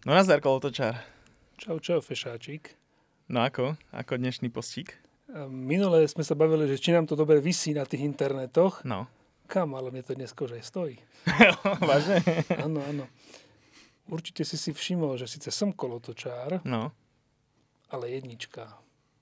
No nazdar, kolotočár. Čau, fešáčik. No ako? Ako dnešný postík? Minule sme sa bavili, že či nám to dobre visí na tých internetoch. No. Kam, ale mne to dnes už aj stojí. Vážne? Áno. Určite si všimol, že síce som kolotočár, No. ale jednička.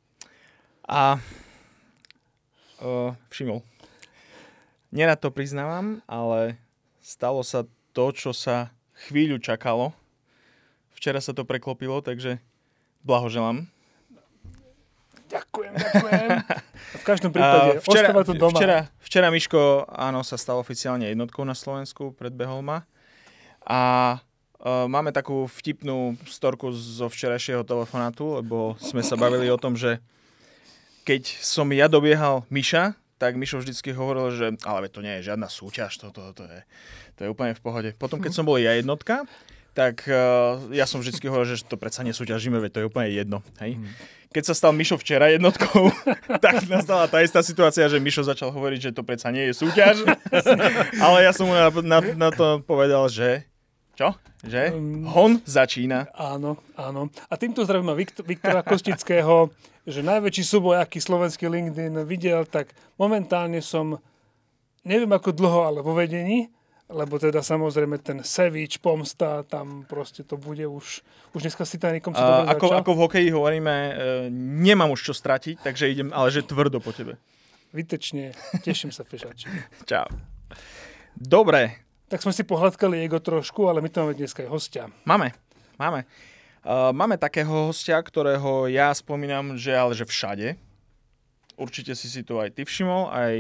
Všimol. Nerad to priznávam, ale stalo sa to, čo sa chvíľu čakalo. Včera sa to preklopilo, takže blahoželám. Ďakujem. V každom prípade ostáva to doma. Včera Miško, áno, sa stal oficiálne jednotkou na Slovensku, predbehol ma. A máme takú vtipnú storku zo včerajšieho telefonátu, lebo sme sa bavili o tom, že keď som ja dobiehal Miša, tak Mišo vždycky hovoril, že ale to nie je žiadna súťaž, to je úplne v pohode. Potom, keď som bol ja jednotka, tak ja som vždycky hovoril, že to predsa nesúťažíme, veď to je úplne jedno. Hej? Keď sa stal Mišo včera jednotkou, tak nastala tá istá situácia, že Mišo začal hovoriť, že to predsa nie je súťaž. Ale ja som mu na to povedal, že čo? Že? Hon začína. Áno. A týmto zdravím Viktora Kostického, že najväčší súboj, aký slovenský LinkedIn videl, tak momentálne som, neviem ako dlho, ale vo vedení, lebo teda samozrejme ten Sevič, pomsta, tam proste to bude už dneska si Titanikom sa dobre začal. Ako v hokeji hovoríme, nemám už čo stratiť, takže idem, ale že tvrdo po tebe. Vytečne, teším sa, fešáčik. Čau. Dobre. Tak sme si pohľadkali ego trošku, ale my tu máme dneska aj hostia. Máme. Máme takého hostia, ktorého ja spomínam, ale že všade. Určite si to aj ty všimol, aj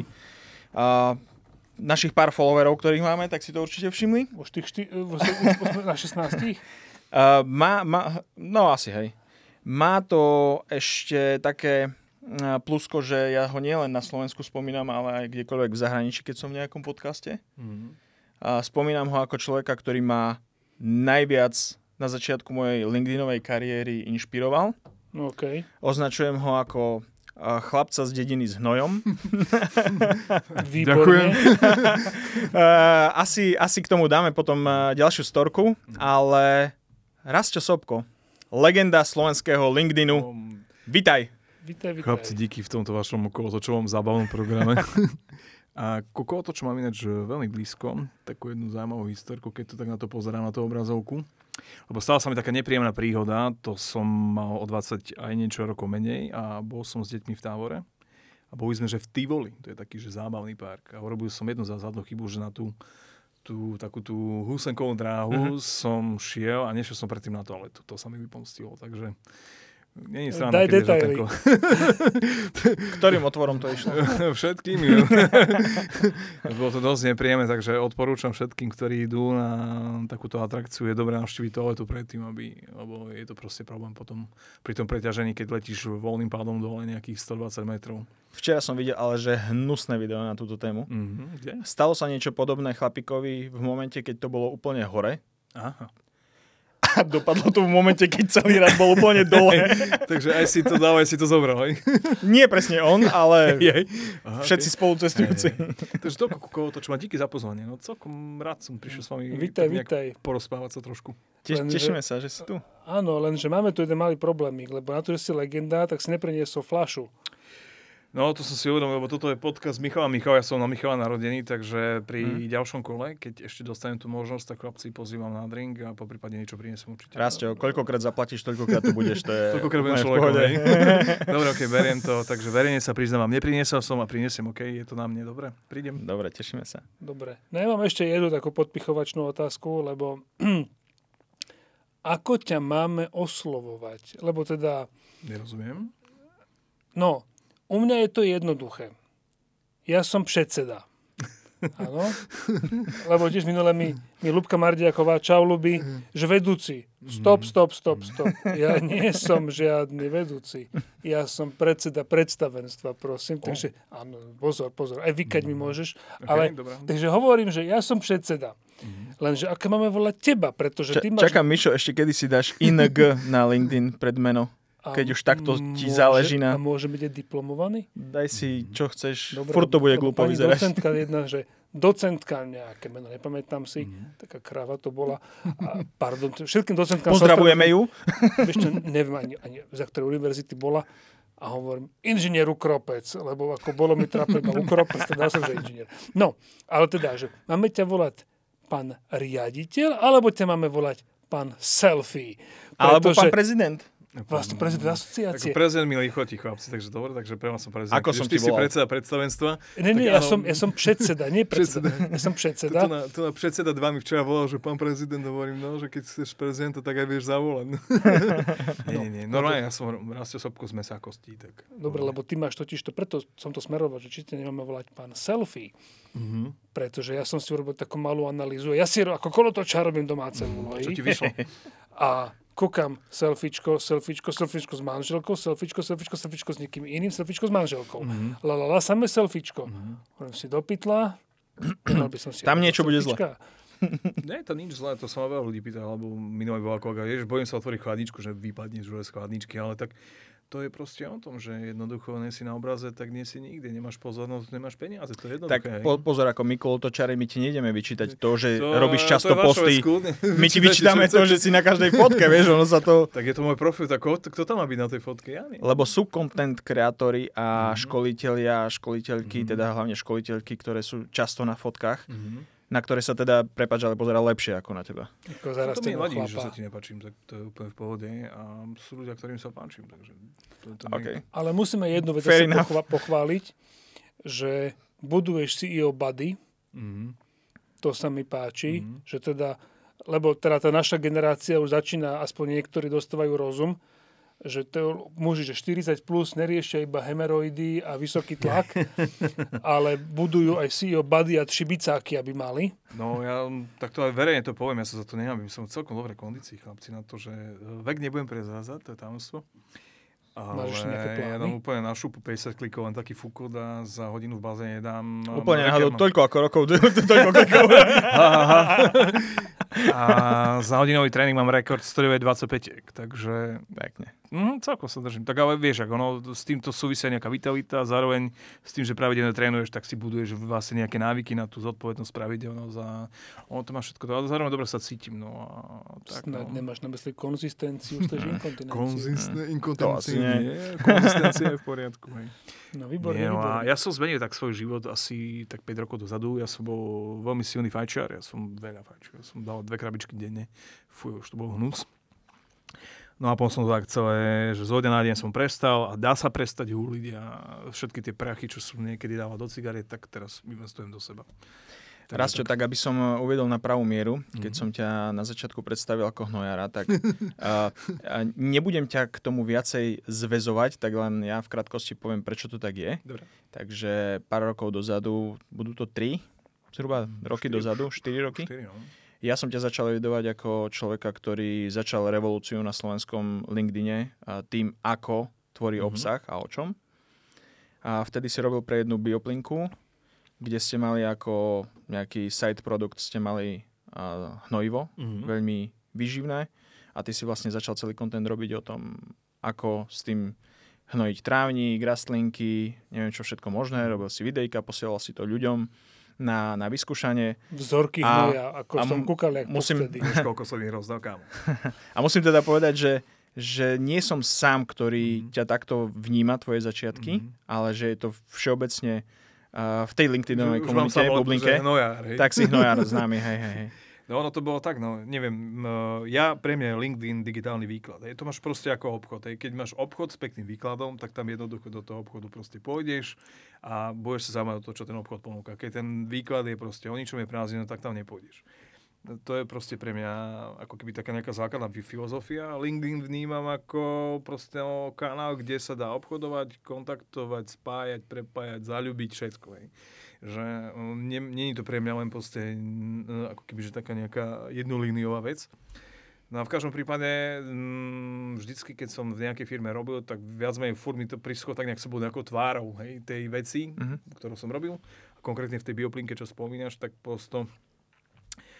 našich pár followerov, ktorých máme, tak si to určite všimli. Už na 16? No asi, hej. Má to ešte také plusko, že ja ho nielen na Slovensku spomínam, ale aj kdekoľvek v zahraničí, keď som v nejakom podcaste. Spomínam ho ako človeka, ktorý ma najviac na začiatku mojej LinkedInovej kariéry inšpiroval. Okay. Označujem ho ako chlapca z dediny s hnojom. Výborne. Asi k tomu dáme potom ďalšiu storku, ale Rastio Sobko, legenda slovenského LinkedInu. Vítaj. Chlapci, díky v tomto vašom kolotočovom zábavnom programe. A ku kolotoču mám ináč veľmi blízko, takú jednu zaujímavú historku, keď to tak na to pozerám, na tú obrazovku. Lebo stala sa mi taká nepríjemná príhoda, to som mal o 20 aj niečo rokov menej a bol som s deťmi v Távore. A boli sme, že v Tivoli, to je taký, že zábavný park. A urobil som jednu zásadnú chybu, že na tú húsenkovú dráhu som šiel a nešiel som predtým na toaletu. To sa mi vypomstilo, takže... Nie je strana, daj detaily. Ktorým otvorom to išlo? Všetkým. Bolo to dosť nepríjemné, takže odporúčam všetkým, ktorí idú na takúto atrakciu, je dobré navštíviť toaletu predtým, lebo je to proste problém potom pri tom preťažení, keď letíš voľným pádom dole nejakých 120 metrov. Včera som videl ale že hnusné video na túto tému. Kde? Stalo sa niečo podobné chlapíkovi v momente, keď to bolo úplne hore. Aha. A dopadlo to v momente, keď celý rad bol úplne dole. Takže aj si to dal, aj si to zobral, hej? Nie presne on, ale všetci spolucestujúci. Takže toľko to, čo má díky za pozvanie. No celkom rád som prišiel s vami vítaj. Porozprávať sa trošku. Tešíme sa, že si tu. Áno, lenže máme tu jeden malý problémik, lebo na to, že si legenda, tak si nepriniesol fľašu. No, to som si uvedomil, lebo toto je podcast Michala. Ja som na Michala narodený, takže pri ďalšom kole, keď ešte dostanem tú možnosť, tak chlapci pozývam na drink a poprípade niečo prinesem určite. Rastio, koľkokrát zaplatíš, toľkokrát tu budeš. To je toľkokrát budem človekom. Dobre, beriem to. Takže verejne sa priznávam, nepriniesol som a prinesem, je to na mne, dobre? Prídem. Dobre, tešíme sa. Dobre. No ja mám ešte jednu takú podpichovačnú otázku, lebo ako ťa máme oslovovať? Lebo teda... Nerozumiem. No, u mňa je to jednoduché. Ja som predseda. Áno. Lebo tiež minule mi Ľubka Mardiaková, čau Ľubi, že vedúci. Stop. Ja nie som žiadny vedúci. Ja som predseda predstavenstva, prosím. Takže áno, pozor. Aj vykať mi môžeš. Ale, takže hovorím, že ja som predseda. Lenže aké máme volať teba, pretože ty máš... Čakám, Mišo, ešte kedy si dáš ING na LinkedIn pred meno. keď už takto ti záleží A na... môže byť aj diplomovaný? Daj si, čo chceš, Dobre, furt to bude lebo glúpo pani vyzerať. docentka jedna, že docentka nejaké meno, nepamätám si, taká kráva to bola. A, pardon, všetkým docentkám... Pozdravujeme ju. Vieš čo, neviem ani za ktorej univerzity bola. A hovorím, inžinier Ukropec, lebo ako bolo mi trápne iba Ukropec, teda som, že inžinier. No, ale teda, že máme ťa volať pán riaditeľ, alebo ťa máme volať pán selfie. Alebo pán prezident. Vlastne prezident asociácie. Ako prezident mi lichotí, chlapci, takže dobre, takže pre vás som prezident. Ako som ty ti si volal? predseda predstavenstva. Nie, ja som predseda, nie predseda. Ja som predseda. Tu na predseda 2 mi včera volal, že pán prezident, hovorím, no, že keď chceš prezidenta, tak aj vieš zavolať. Nie. Normálne, ja som Rastio Sobko z mesa a kostí. Tak. Dobre, lebo ty máš totiž to, preto som to smeroval, že či ťa nemáme volať pán selfie. Pretože ja som si urobil takú malú analýzu. Ja si ako kolotočár robím domáce úlohy. Čo ti vyšlo? A kúkam selfiečko s manželkou, selfiečko s niekým iným, selfiečko s manželkou. Samé selfiečko. Hovorím si do pytla. Tam niečo bude zle. Nie, to nič zlé, to sa ma veľa ľudí pýta, alebo minulý bola kolega, bojím sa otvoriť chladničku, že vypadne z chladničky, ale tak to je proste o tom, že jednoducho nie si na obraze, tak nie si nikde, nemáš pozornosť, nemáš peniaze, to je jednoduché. Tak pozor, ako my kolotočári, my ti nejdeme vyčítať to, že robíš často posty. My ti vyčítame to, že si na každej fotke, vieš, ono sa to... Tak je to môj profil, tak kto tam má byť na tej fotke? Ja nie. Lebo sú content kreatóri a školitelia, školiteľky, teda hlavne školiteľky, ktoré sú často na fotkách, na ktoré sa teda, prepáč, ale pozerá lepšie ako na teba. To mi vadí, že sa ti nepáčim, tak to je úplne v pohode a sú ľudia, ktorým sa páčim, takže to Okay. Ale musíme jednu vec pochváliť, že buduješ CEO buddy, to sa mi páči, že teda, lebo teda tá naša generácia už začína, aspoň niektorí dostávajú rozum, že to muži, že 40 plus neriešia iba hemeroidy a vysoký tlak, ale budujú aj CEO buddy a šibicáky, aby mali. No ja takto aj verejne to poviem, ja sa za to nehábim. Som v celkom dobrej kondícii, chlapci, na to, že vek nebudem prezrázať, to je tajomstvo. Ale ja dám úplne na šupu 50 klikov, len taký fukot a za hodinu v bazéne dám... Úplne náhodou toľko ako rokov, toľko klikov. A za hodinový tréning mám rekord 125, takže... Pekne. Celkom sa držím. Tak ale vieš, ono s týmto súvisia nejaká vitalita, zároveň s tým, že pravidelne trénuješ, tak si buduješ vlastne nejaké návyky na tú zodpovednosť pravidelnosť a ono to má všetko to, ale zároveň dobre sa cítim. No a tak, Snad nemáš na mysli konzistenciu, stage inkontinenciu. Inkontinencia nie. Konzistencia je v poriadku. Hej. No výborne. A ja som zmenil tak svoj život asi tak 5 rokov dozadu. Ja som bol veľmi silný fajčiar, ja som veľa fajčil. Ja som dal 2 krabičky denne. Fuj, už to bol hnus. No a potom som to tak celé, že zo dňa na deň som prestal a dá sa prestať húliť a všetky tie prachy, čo som niekedy dával do cigariet, tak teraz investujem do seba. Rastio, tak aby som uvedol na pravú mieru, keď som ťa na začiatku predstavil ako hnojara, tak nebudem ťa k tomu viacej zväzovať, tak len ja v krátkosti poviem, prečo to tak je. Dobre. Takže pár rokov dozadu, budú to 3 zhruba roky 4 dozadu, 4 roky. 4, no. Ja som ťa začal evidovať ako človeka, ktorý začal revolúciu na slovenskom LinkedIne tým, ako tvorí obsah a o čom. A vtedy si robil pre jednu bioplinku, kde ste mali ako nejaký side produkt, ste mali hnojivo, veľmi výživné. A ty si vlastne začal celý content robiť o tom, ako s tým hnojiť trávnik, rastlinky, neviem čo všetko možné. Robil si videjka, posielal si to ľuďom na vyskúšanie. Vzorky hnoja, ako som kúkal, jak povtedy. Koľko som ich rozdal, kámo. A musím teda povedať, že nie som sám, ktorý ťa takto vníma, tvoje začiatky, ale že je to všeobecne v tej LinkedInovej komunite, bublinke, tak si hnojár známy, hej. No ono to bolo tak, no neviem, pre mňa je LinkedIn digitálny výklad. To máš proste ako obchod. Keď máš obchod s pekným výkladom, tak tam jednoducho do toho obchodu proste pôjdeš a budeš sa zaujímať o to, čo ten obchod ponúka. Keď ten výklad je proste o ničom je prázdnina, tak tam nepôjdeš. To je proste pre mňa ako keby taká nejaká základná filozofia. LinkedIn vnímam ako proste kanál, kde sa dá obchodovať, kontaktovať, spájať, prepájať, zaľúbiť, všetko. Že nie je to pre mňa len proste ako keby, že taká nejaká jednolíniová vec. No a v každom prípade vždycky, keď som v nejakej firme robil, tak viac menej furt mi to prišlo tak nejak sebou nejakou tvárou, hej, tej veci, ktorú som robil. A konkrétne v tej bioplinke, čo spomínaš, tak prosto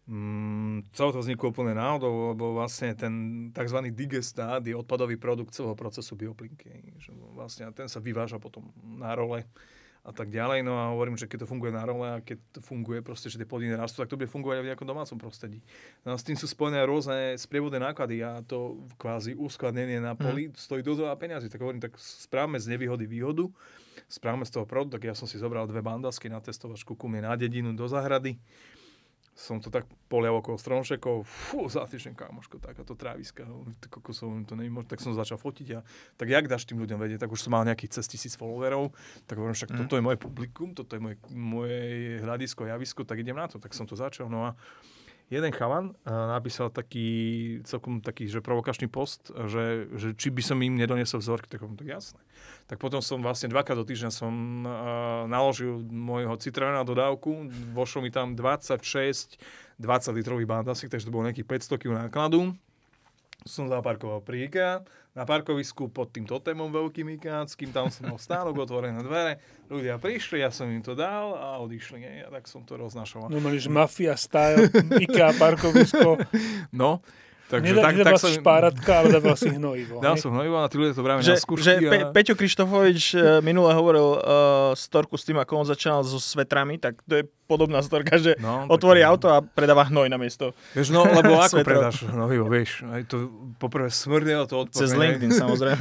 Celé to vzniklo úplne náhodou, lebo vlastne ten tzv. Digestát je odpadový produkt celého procesu bioplinky. Že vlastne ten sa vyváža potom na role a tak ďalej. No a hovorím, že keď to funguje na role a keď to funguje proste, že tie plodiny rastú, tak to bude fungovať aj v nejakom domácom prostredí. No a s tým sú spojené rôzne sprievodné náklady a to kvázi uskladnenie na poli stojí dosť veľa peniazy. Tak hovorím, tak správame z nevýhody výhodu, správame z toho produkt, tak ja som si zobral 2 bandasky na testovačku ku mne na dedinu do záhrady. Som to tak polial okolo stromčekov, zatýčnem, kámoško, takáto tráviska, to neviem, tak som začal fotiť a tak jak dáš tým ľuďom vedieť, tak už som mal nejakých cez 1000 followerov, tak hovorím, však toto je moje publikum, toto je moje hľadisko, javisko, tak idem na to, tak som to začal, no a jeden chalan napísal celkom taký, že provokačný post, že či by som im nedoniesol vzorky, tak jasné. Tak potom som vlastne 2-krát do týždňa som naložil môjho Citroena dodávku, vošlo mi tam 26 20-litrových bandasiek, takže to bolo nejakých 500 kg nákladu. Som zaparkoval pri IKEA, na parkovisku pod tým totémom veľkým ikáckým, tam som mal stánok, otvorené dvere, ľudia prišli, ja som im to dal a odišli, nie? A tak som to roznašoval. No máš mafia style, IKEA parkovisko. No, takže nedával si špáratka, ale dával si hnojivo. Dal som hnojivo a tí ľudia to bráve na skúšky. Peťo Krištofovič minule hovoril storku s tým, ako on začal so svetrami, tak to je podobná storka, že otvorí auto a predáva hnoj na miesto. Vieš, no, lebo ako predáš hnojivo, vieš, aj to poprvé smrdelo to odporné. Cez LinkedIn, samozrejme.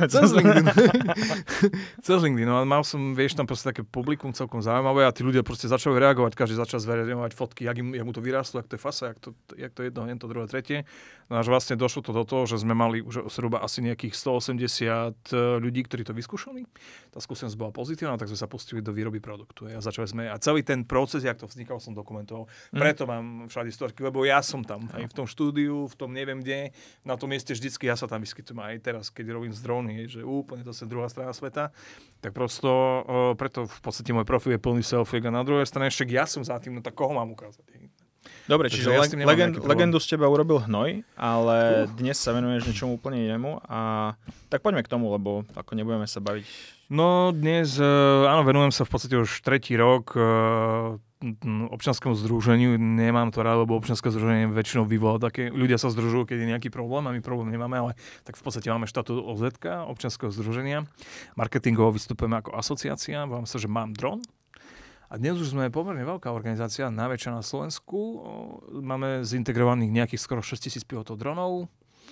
Cez LinkedIn, no a mal som, vieš, tam proste také publikum celkom zaujímavé a tí ľudia proste začali reagovať, každý začal zverejňovať fotky, jak mu to vyrástlo, jak to je fasa, jak to jedno, to druhé, tretie. No až vlastne došlo to do toho, že sme mali už zhruba asi nejakých 180 ľudí, ktorí to vyskúšali. Tá skúsenosť bola pozitívna, tak sme sa pustili do výroby produktu. A začali sme, a celý ten proces, jak to vznikal, som dokumentoval. Preto mám všade storky, lebo ja som tam, aj v tom štúdiu, v tom neviem kde, na tom mieste vždycky ja sa tam vyskytujem aj teraz, keď robím z dróny, že úplne to je druhá strana sveta. Tak prosto, preto v podstate môj profil je plný selfie a na druhej strane však ja som za tým, no tak koho mám ukázať? Dobre, čiže legendu z teba urobil hnoj, ale dnes sa venuješ niečomu úplne inému a tak poďme k tomu, lebo ako nebudeme sa baviť. No dnes, áno, venujem sa v podstate už 3. rok občianskému združeniu. Nemám to rád, lebo občianske združenie väčšinou vyvolá také, ľudia sa združujú, keď je nejaký problém a my problém nemáme, ale tak v podstate máme štatút OZ, občianskeho združenia. Marketingovo vystupujeme ako asociácia, volám sa, že Mám dron. A dnes už sme pomerne veľká organizácia, najväčšia na Slovensku. Máme zintegrovaných nejakých skoro 6000 pilotov dronov.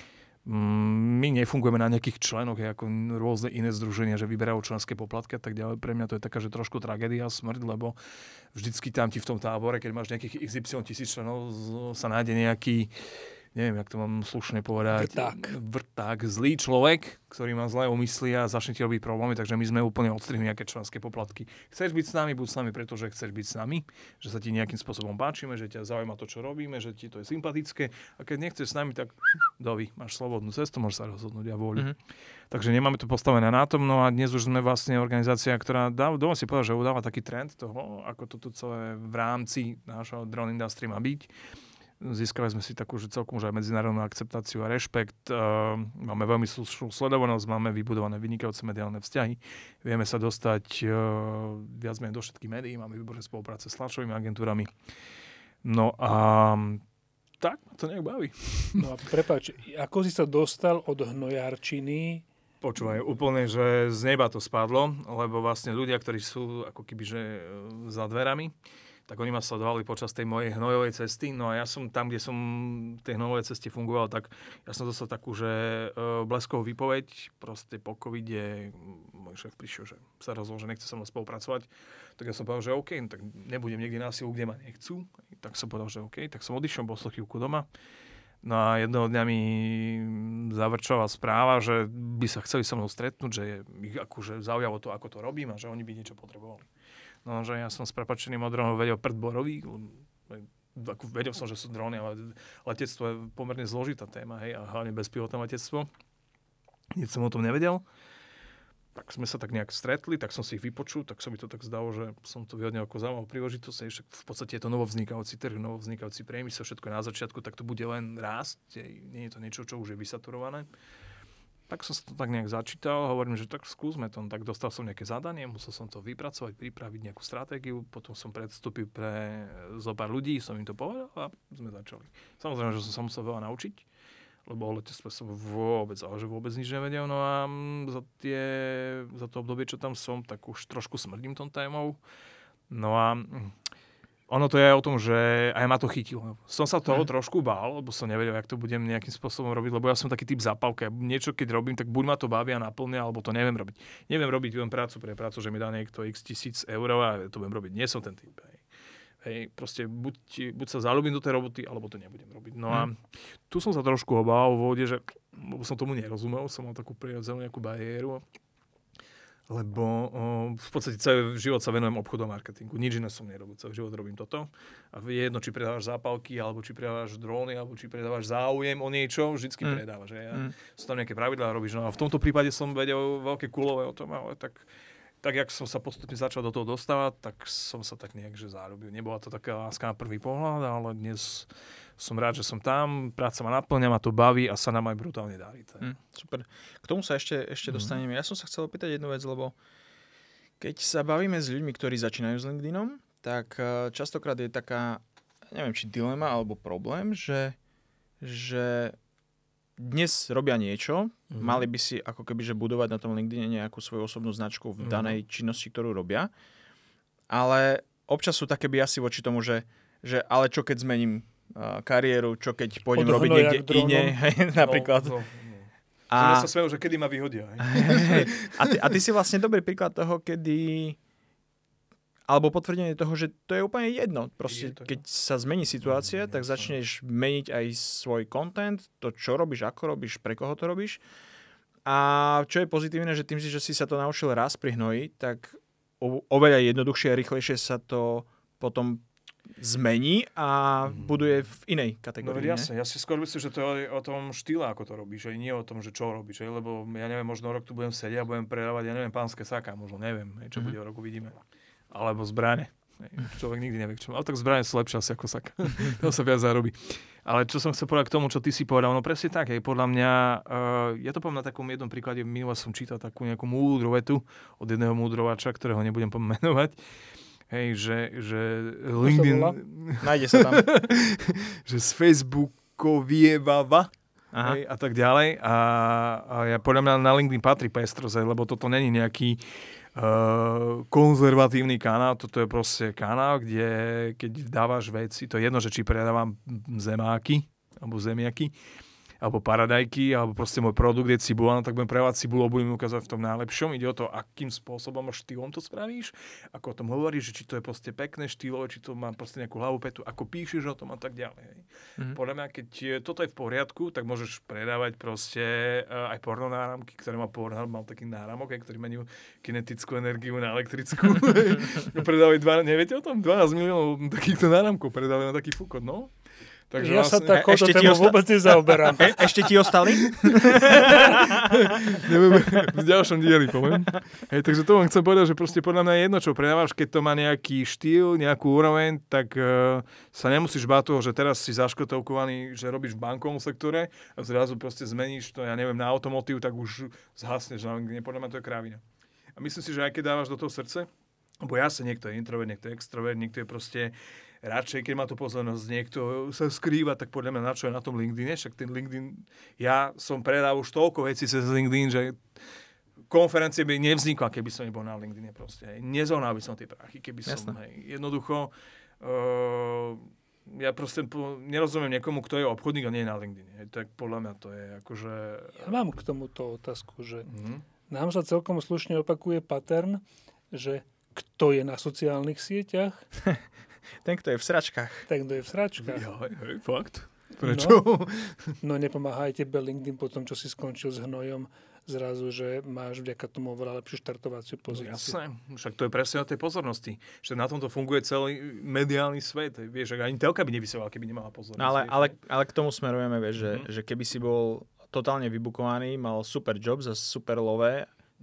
My nefungujeme na nejakých členoch, ako rôzne iné združenia, že vyberajú členské poplatky a tak ďalej. Pre mňa to je taká, že trošku tragédia, smrť, lebo vždycky tam ti v tom tábore, keď máš nejakých XY 1000 členov, sa nájde nejaký, neviem, jak to mám slušne povedať, vrták, zlý človek, ktorý má zlé úmysly a začne ti robiť problémy, takže my sme úplne odstrihli nejaké členské poplatky. Chceš byť s nami, buď s nami, pretože chceš byť s nami, že sa ti nejakým spôsobom páčime, že ťa zaujíma to, čo robíme, že ti to je sympatické a keď nechceš s nami, tak máš slobodnú cestu, môžeš sa rozhodnúť a vôľu. Takže nemáme to postavené na tom, no a dnes už sme vlastne organizácia, ktorá doma si povedal, že udáva taký trend toho, ako toto celé v rámci nášho drone industry má byť. Získali sme si takú, že celkom už aj medzinárodnú akceptáciu a rešpekt. Máme veľmi slušnú sledovanosť, máme vybudované vynikajúce mediálne vzťahy. Vieme sa dostať viac menej do všetkých médií, máme výborné spolupráce s tlačovými agentúrami. No a tak ma to nejak baví. No a prepáč, ako si sa dostal od hnojárčiny? Počúvaj, úplne, že z neba to spadlo, lebo vlastne ľudia, ktorí sú ako keby, že za dverami, tak oni ma sledovali počas tej mojej hnojovej cesty. No a ja som tam, kde som v tej hnojovej ceste fungoval, tak ja som dostal takú, že bleskovú výpoveď. Proste po covide môj šéf prišiel, že sa rozhodol, že nechce so mnou spolupracovať. Tak ja som povedal, že OK, tak nebudem niekde na silu, kde ma nechcú. Tak som povedal, že OK, tak som odišiel, bol som chvíľku doma. No a jedného dňa mi zavrčala správa, že by sa chceli so mnou stretnúť, že ich akože zaujalo to, ako to robím a že oni by niečo potrebovali. No, že ja som s prepáčením od dronov vedel prd borový. Vedel som, že sú drony, ale letectvo je pomerne zložitá téma, hej, a hlavne bezpilotné letectvo. Nic som o tom nevedel. Tak sme sa tak nejak stretli, tak som si ich vypočul, tak sa mi to tak zdalo, že som to vyhodnil ako zaujímavú príležitosť. Však v podstate je to novovznikajúci trh, novovznikajúci priemysel, všetko je na začiatku, tak to bude len rásť. Nie je to niečo, čo už je vysaturované. tak som sa to tak nejak začítal, hovorím, že tak skúsme to. Tak dostal som nejaké zadanie, musel som to vypracovať, pripraviť nejakú stratégiu, potom som predstúpil pre zo pár ľudí, som im to povedal a sme začali. Samozrejme, že som sa musel veľa naučiť, lebo o letectve som vôbec nič nevedel. No a za to obdobie, čo tam som, tak už trošku smrdím tom témou. No a ono to je o tom, že aj ma to chytilo. Som sa toho trošku bál, lebo som nevedel, jak to budem nejakým spôsobom robiť, lebo ja som taký typ zápavka. Niečo keď robím, tak buď ma to baví a naplňa, alebo to neviem robiť. Neviem robiť len prácu pre prácu, že mi dá niekto x 1000 eur a to budem robiť. Nie som ten typ. Hej, proste buď sa zaľúbim do tej roboty, alebo to nebudem robiť. No a tu som sa trošku obával vo vode, že lebo som tomu nerozumel, som mal takú prirodzenú nejakú bariéru. Lebo v podstate celý život sa venujem obchodu a marketingu. Nič iné som nerobil. Celý život robím toto. A je jedno, či predávaš zápalky, alebo či predávaš dróny, alebo či predávaš záujem o niečo, vždycky predávaš. Sú tam nejaké pravidlá, robíš. No a v tomto prípade som vedel veľké kulové o tom, ale tak jak som sa postupne začal do toho dostávať, tak som sa tak nejak že záľubil. Nebola to taká láska na prvý pohľad, ale dnes som rád, že som tam, práca ma naplňa, ma to baví a sa nám aj brutálne darí. Super. K tomu sa ešte dostaneme. Ja som sa chcel opýtať jednu vec, lebo keď sa bavíme s ľuďmi, ktorí začínajú s LinkedInom, tak častokrát je taká, neviem, či dilema alebo problém, že dnes robia niečo, mali by si ako keby že budovať na tom LinkedIne nejakú svoju osobnú značku v danej činnosti, ktorú robia. Ale občas sú také biasy voči tomu, že ale čo keď zmením kariéru, čo keď pôjdem robiť niekde iné, napríklad. A sa smejú, že kedy ma vyhodia. A ty si vlastne dobrý príklad toho, kedy alebo potvrdenie toho, že to je úplne jedno. Proste, keď sa zmení situácia, tak začneš meniť aj svoj content, to, čo robíš, ako robíš, pre koho to robíš. A čo je pozitívne, že tým, že si sa to naučil raz pri hnoji, tak oveľa jednoduchšie a rýchlejšie sa to potom zmení a buduje v inej kategórii. No jasne, ja si skôr myslím, že to je o tom štýle, ako to robíš, aj nie o tom, že čo robíš, lebo ja neviem, možno rok tu budem sedieť a budem predávať, ja neviem, pánske saká, možno neviem, čo bude o roku, vidíme. Alebo zbrane. Človek nikdy nevie, čo. Ale tak zbrane sú lepšie asi ako saká. To sa viac zarobí. Ale čo som chcel povedať k tomu, čo ty si povedal, no presne tak, podľa mňa, ja to poviem na takom jednom príklade, minule som čítal takú nejakú múdru vetu od jedného múdrovača, ktorého nebudem pomenovať. Hej, že LinkedIn... Nájde sa tam. Že z Facebooku vyjebáva a tak ďalej. A ja podľa mňa na LinkedIn patrí pestrosť, lebo toto není nejaký konzervatívny kanál. Toto je proste kanál, kde keď dávaš veci, to je jedno, že či predávam zemáky alebo zemiaky, alebo paradajky, alebo proste môj produkt je cibula, no tak budem predávať cibulu, budem ukázať v tom najlepšom. Ide o to, akým spôsobom a štýlom to spravíš, ako o tom hovoríš, že či to je proste pekné štýlové, či to má proste nejakú hlavu petu, ako píšeš o tom a tak ďalej. Podľa mňa, keď toto je v poriadku, tak môžeš predávať proste aj porno náramky, ktoré má Pornhub, mal taký náramok, ktorý menil kinetickú energiu na elektrickú. Predávajú neviete o tom? 12 miliónov takýchto náramkov predávajú na taký fúkot, no? Takže ja sa takouto tému vôbec nezaoberám. Ešte ti ostali? V ďalšom dieli poviem. Takže to vám chcem povedať, že proste podľa mňa je jedno, čo predávaš, keď to má nejaký štýl, nejakú úroveň, tak sa nemusíš báť toho, že teraz si zaškotovkovaný, že robíš v bankovom sektore a zrazu proste zmeníš to, ja neviem, na automotív, tak už zhasneš. Podľa mňa to je krávina. A myslím si, že aj keď dávaš do toho srdce, lebo jasne, niekto je introvert, niekto je extrovert, niekto je proste radšej, keď má tu pozornosť, niekto sa skrýva, tak podľa mňa na čo je na tom LinkedIne, však ten LinkedIn, ja som predal už toľko vecí cez LinkedIn, že konferencie by nevznikla, keby som nebol na LinkedIne proste. Nezohnal by som tie prachy, keby som, jednoducho, ja proste nerozumiem niekomu, kto je obchodník a nie je na LinkedIne. Tak podľa mňa to je akože... Ja mám k tomuto otázku, že nám sa celkom slušne opakuje pattern, že kto je na sociálnych sieťach, ten, kto je v sračkách. Ten, kto je v sračkách. Hej, fakt. Prečo? No nepomáha aj tebe LinkedIn po tom, čo si skončil s hnojom, zrazu, že máš vďaka tomu oveľa lepšiu štartovaciu pozíciu. Jasné, však to je presne o tej pozornosti. Že na tomto funguje celý mediálny svet. Vieš, ani telka by nevysielala, keby nemala pozornosť. No, ale k tomu smerujeme, vieš, že keby si bol totálne vybukovaný, mal super job za super lové,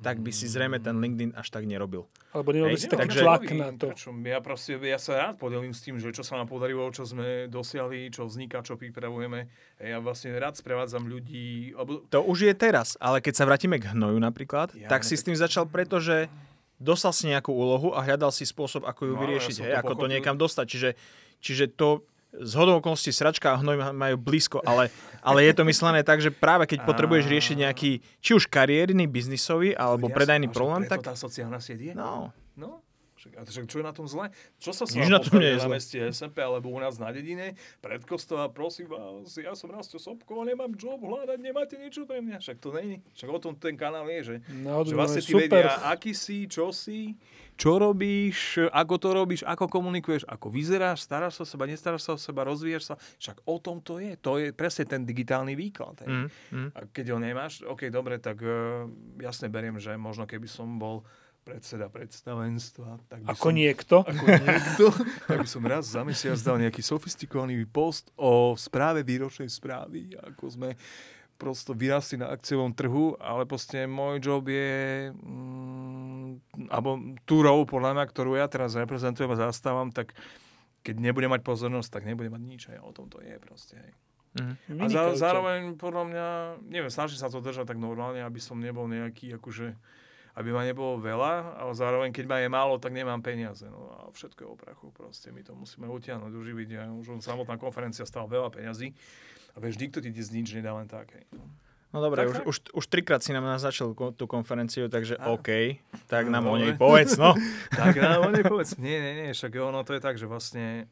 tak by si zrejme ten LinkedIn až tak nerobil. Alebo nemal by Hej, si taký takže- tlak na to. Ja sa rád podelím s tým, že čo sa nám podarilo, čo sme dosiahli, čo vzniká, čo pripravujeme. Ja vlastne rád sprevádzam ľudí. To už je teraz, ale keď sa vrátime k hnoju napríklad, Ja, tak no si tak- s tým začal, pretože dostal si nejakú úlohu a hľadal si spôsob, ako ju No, vyriešiť, ja som hej, to ako to pochopil. niekam dostať. Čiže to zhodou okolností sračka a hnoj majú blízko, ale je to myslené tak, že práve keď potrebuješ riešiť nejaký, či už kariérny, biznisový, alebo predajný problém, tak... Preto tá sociálna sieť je? No, No, však čo je na tom zle? Čo sa Nič na tom nie je na zle. meste SMP alebo u nás na dedine, pred kostola, prosím vás, ja som Rastio Sobko a nemám job hľadať, nemáte niečo pre mňa? Však to není. Však o tom ten kanál je, že, No, že vlastne tí super. vedia, aký si, čo robíš, ako to robíš, ako komunikuješ, ako vyzeráš, staráš sa o seba, nestaráš sa o seba, rozvíjaš sa. Však o tom to je. To je presne ten digitálny výklad. A keď ho nemáš, OK, dobre, tak jasne beriem, že možno keby som bol predseda predstavenstva, tak by Ako som... niekto. Ako niekto, tak by som raz za mesiac dal nejaký sofistikovaný post o správe výročnej správy, ako sme prosto vyrastli na akciovom trhu, ale proste môj job je, alebo tú rolu podľa mňa, ktorú ja teraz reprezentujem a zastávam, tak keď nebude mať pozornosť, tak nebude mať nič. Aj o tom to je proste. Hej. A Vynikajúce. zároveň podľa mňa, neviem, snažím sa to držať tak normálne, aby som nebol nejaký, akože, aby ma nebolo veľa, ale zároveň, keď ma je málo, tak nemám peniaze. No a všetko je o prachu proste. My to musíme utiahnuť, uživiť. A už samotná konferencia stála veľa peňazí. A vieš, nikto ti nič nedá len tak. Hej. no dobre, Tak. už trikrát si nám naznačil tú konferenciu, takže OK, tak nám o Dobre. nej povedz, no. Tak nám nepovedz. Nie, však ono to je tak, že vlastne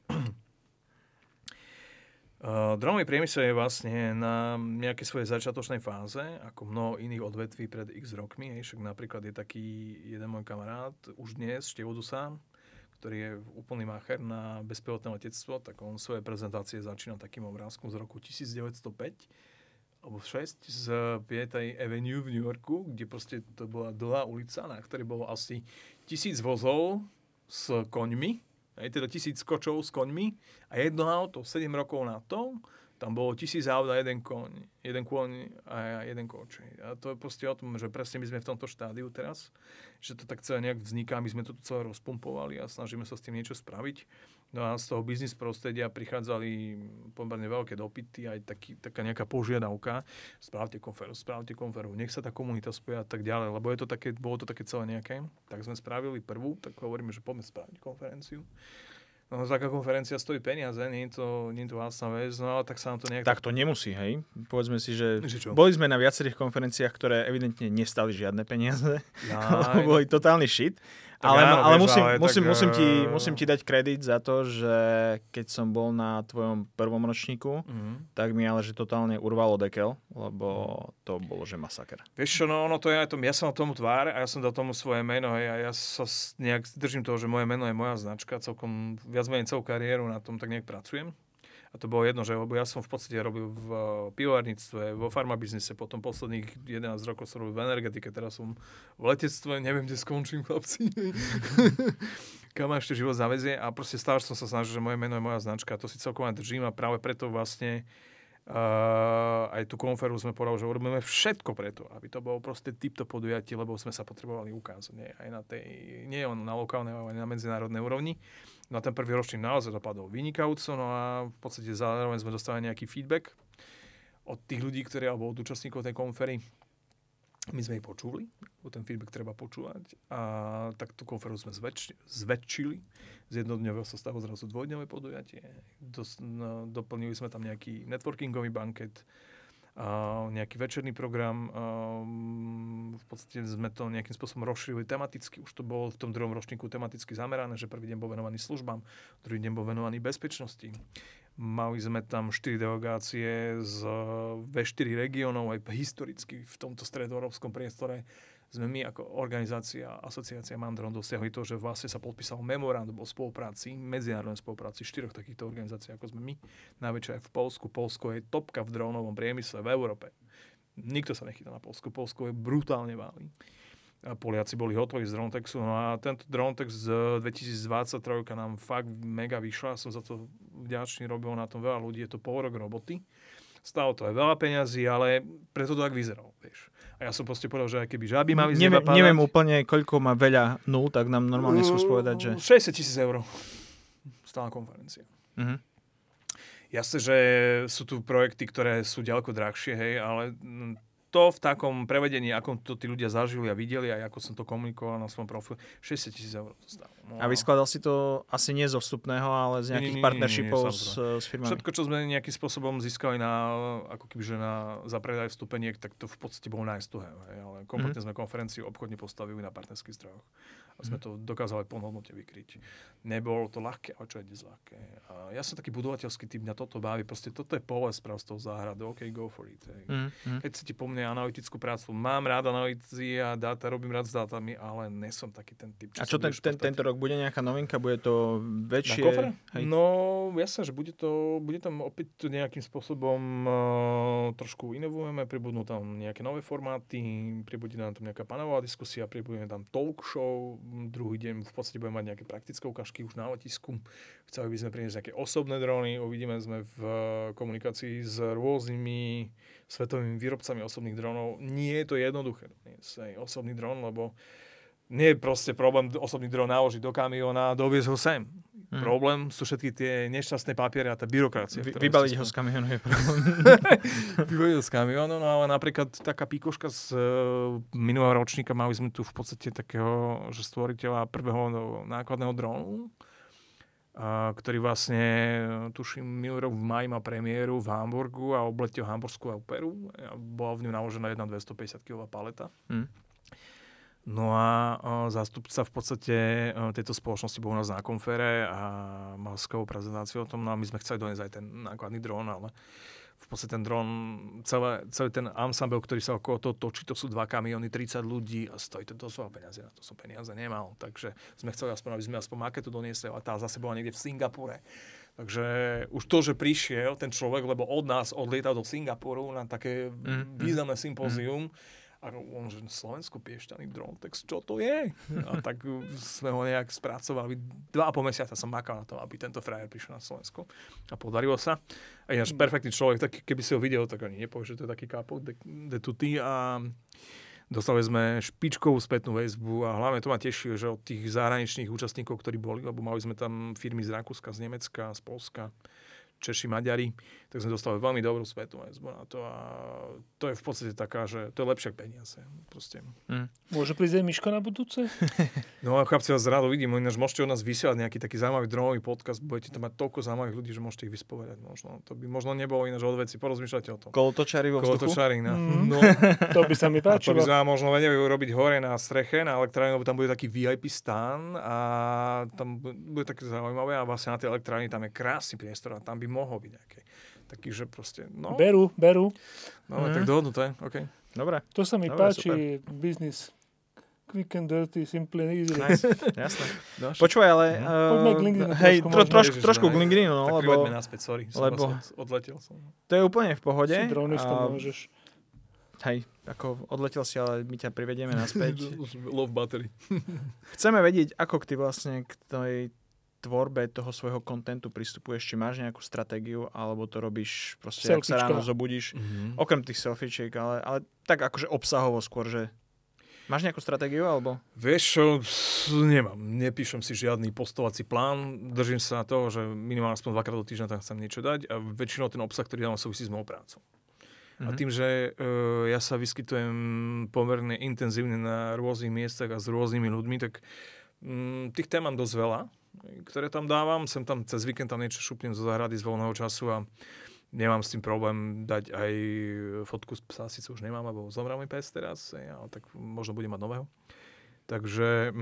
dronový priemysel je vlastne na nejakej svojej začiatočnej fáze, ako mnoho iných odvetví pred x rokmi. Však napríklad je taký jeden môj kamarát, už dnes, Števodu sám, ktorý je úplný mácher na bezpilotné letectvo, tak on svoje prezentácie začína takým obrázkom z roku 1905 alebo 6 z 5. Avenue v New Yorku, kde proste to bola dlhá ulica, na ktorej bolo asi 1000 vozov s koňmi, teda 1000 kočov s koňmi a jedno auto 7 rokov na to, tam bolo 1000 aut a jeden kôň a jeden koč. A to je proste o tom, že presne my sme v tomto štádiu teraz, že to tak celé nejak vzniká, my sme to celé rozpumpovali a snažíme sa s tým niečo spraviť. No a z toho biznis prostredia prichádzali pomerne veľké dopyty, aj taká nejaká požiadavka. Správte konferu, nech sa tá komunita spoja a tak ďalej, lebo bolo to také celé nejaké. Tak sme spravili prvú, tak hovoríme, že poďme spraviť konferenciu. No, taká konferencia stojí peniaze, nie je to vlastná vec, no ale tak sa nám to nejak... Tak to nemusí, hej. Povedzme si, že Že čo? boli sme na viacerých konferenciách, ktoré evidentne nestali žiadne peniaze. Jaj. Boli totálny shit. Tak Ale, áno, ale vieš, ale tak, musím ti dať kredit za to, že keď som bol na tvojom prvom ročníku, tak mi ale že totálne urvalo dekel, lebo to bolo že masaker. Vieš čo, no ono to je aj tom, ja som na tomu tvár a ja som dal tomu svoje meno, hej, a ja sa nejak držím toho, že moje meno je moja značka, celkom viac menej celú kariéru na tom tak nejak pracujem. A to bolo jedno, že lebo ja som v podstate robil v pivovárnictve, vo farmabiznise, potom posledných 11 rokov som robil v energetike, teraz som v letectve, neviem, kde skončím, chlapci. Kam ma ešte život zavezie a proste stále som sa snažil, že moje meno je moja značka, to si celkom aj držím a práve preto vlastne aj tú konferu sme povedali, že urobíme všetko preto, aby to bolo proste týmto podujatie, lebo sme sa potrebovali ukázať. Nie len na lokálnej, ale aj na medzinárodnej úrovni. No a ten prvý ročník naozaj dopadol vynikajúco, no a v podstate zároveň sme dostali nejaký feedback od tých ľudí, alebo od účastníkov tej konfery. My sme ich počuli, lebo ten feedback treba počúvať. A tak tú konferu sme zväčšili. Z jednodňového sa stalo zrazu dvojdňové podujatie. Doplnili sme tam nejaký networkingový banket, nejaký večerný program. V podstate sme to nejakým spôsobom rozšírili tematicky. Už to bolo v tom druhom ročníku tematicky zamerané, že prvý deň bol venovaný službám, druhý deň bol venovaný bezpečnosti. Mali sme tam 4 delegácie z V4 regiónov, aj historicky v tomto stredoeurópskom priestore. Sme my ako organizácia, asociácia Mandron dosiahli to, že vlastne sa podpísal memorandum o spolupráci, medzinárodnej spolupráci 4 takýchto organizácií, ako sme my. Najväčšia je v Poľsku. Poľsko je topka v dronovom priemysle v Európe. Nikto sa nechytá na Poľsku. Poľsko je brutálne válí. A Poliaci boli hotoví z Dronetexu. No a tento Dronetex z 2023 nám fakt mega vyšla. Som za to vďačný, robil na tom veľa ľudí. Je to pol rok roboty. Stalo to aj veľa peňazí, ale preto to tak vyzeralo, vieš. A A ja som proste povedal, že aj keby žáby mali z neba padať... Neviem úplne, koľko má veľa nul, tak nám normálne skús povedať, že... 60 000 eur. Stála konferencia. Uh-huh. Jasné, že sú tu projekty, ktoré sú ďaleko drahšie, hej, ale to v takom prevedení, ako to tí ľudia zažili a videli a ako som to komunikoval na svojom profile, 60 000 eur to stálo. No, a vyskladal si to asi nie zo vstupného, ale z nejakých partnershipov s firmami? Všetko, čo sme nejakým spôsobom získali ako kebyže za predaj vstupeniek, tak to v podstate bolo nájsť tuhé. Ale kompletne sme konferenciu obchodne postavili na partnerských zdrojoch. A sme to dokázali plnohodnotne vykryť. Nebolo to ľahké, ale čo je dnes ľahké. A ja som taký budovateľský typ, mňa toto baví. Proste toto je pole sprav z toho záhradu. OK, go for it. Keď si ti po mne analytickú prácu, mám rád analýzy a dáta, robím rád s dátami, ale nesom taký ten typ. A čo tento rok? Bude nejaká novinka? Bude to väčšie? No, jasné, že bude tam opäť nejakým spôsobom trošku inovujeme, pribudnú tam nejaké nové formáty, pribudne nám tam nejaká panelová diskusia, pribudne tam talk show, druhý deň v podstate budeme mať nejaké praktické ukážky už na letisku. Chceli by sme priniesť nejaké osobné dróny, uvidíme, sme v komunikácii s rôznymi svetovými výrobcami osobných drónov. Nie je to jednoduché doniesť osobný dron, lebo nie je proste problém osobný dron naložiť do kamióna a doviesť ho sem. Problém sú všetky tie nešťastné papiere a tá byrokracia. Vybaliť ho z kamiónu je problém. Vybaliť ho z kamiónu, no ale napríklad taká píkoška z minulého ročníka, mali sme tu v podstate takého, že stvoriteľa prvého nákladného drónu, ktorý vlastne, tuším, minulý rok v máji má premiéru v Hamburgu a obletel hamburskú operu. Bola v ňu naložená jedna 250 kg paleta. No a zástupca v podstate tejto spoločnosti bol u nás na konfere a mal skvelú prezentáciu o tom. No a my sme chceli doniesť aj ten nákladný dron, ale v podstate ten dron, celý ten ensemble, ktorý sa okolo toho točí, to sú 2 kamióny, 30 ľudí a stojí to dosť veľa peniaze. Na to som peniaze nemal. Takže sme chceli aby sme aspoň maketu doniesli, ale tá zase bola niekde v Singapúre. Takže už to, že prišiel ten človek, lebo od nás odlietal do Singapuru na také významné sympózium, a on, že Slovensku piešťaný dron, tak čo to je? A tak sme ho nejak spracovali. 2,5 mesiaca som makal na tom, aby tento frajer prišiel na Slovensko. A podarilo sa. A ináč perfektný človek, tak keby si ho videl, tak ani nepovie, že to je taký kápo de tutti. A dostali sme špičkovú spätnú väzbu a hlavne to ma teší, že od tých zahraničných účastníkov, ktorí boli, lebo mali sme tam firmy z Rakúska, z Nemecka, z Poľska, Češi, Maďari, tak sme dostali veľmi dobrú spätnú väzbu na to a to je v podstate taká, že to je lepšie ako peniaze. Proste. Môže prísť aj Miško na budúce? No a chlapci, vás rád vidím, ináč môžete od nás vysielať nejaký taký zaujímavý dronový podcast, budete tam mať toľko zaujímavých ľudí, že môžete ich vyspovedať. To by možno nebolo ináč od veci, porozmýšľate o tom. Kolotočári vo vzduchu? Kolotočári, no. To by sa mi páčilo. To by sme možno vedeli urobiť hore na streche, na elektrárne, lebo tam bude taký VIP stán a tam bude také zaujímavé a vlastne na tej elektrárne tam je krásny priestor a tam by mohol byť nejaký taký, že proste, no. Berú. No, tak dohodnuté, OK. Dobre. To sa mi páči, biznis. Quick and dirty, simple and easy. Nice. Jasné. Počúvaj, ale... Poďme k LinkedInu. Trošku k LinkedInu, no, tak lebo... Tak naspäť, sorry. Lebo... Odletel som. To je úplne v pohode. Si dronistom môžeš. Hej, ako odletel si, ale my ťa privedieme naspäť. Love battery. Chceme vedieť, ako ty vlastne k tej tvorbe toho svojho kontentu pristupuješ, či máš nejakú stratégiu, alebo to robíš proste, ak sa ráno zobudíš, okrem tých selfieček, ale tak akože obsahovo skôr, že máš nejakú stratégiu, alebo? Vieš čo, nemám. Nepíšem si žiadny postovací plán, držím sa toho, že minimálne aspoň 2-krát do týždňa tam chcem niečo dať a väčšinou ten obsah, ktorý dávam, súvisí s mojou prácou. A tým, že ja sa vyskytujem pomerne intenzívne na rôznych miestach a s rôznymi ľuďmi, tak tých tém mám dosť veľa, ktoré tam dávam. Sem tam cez víkend tam niečo šupnem zo záhrady z voľného času a nemám s tým problém dať aj fotku z psa, síce už nemám, lebo zomrel mi pes teraz, ale tak možno budem mať nového. Takže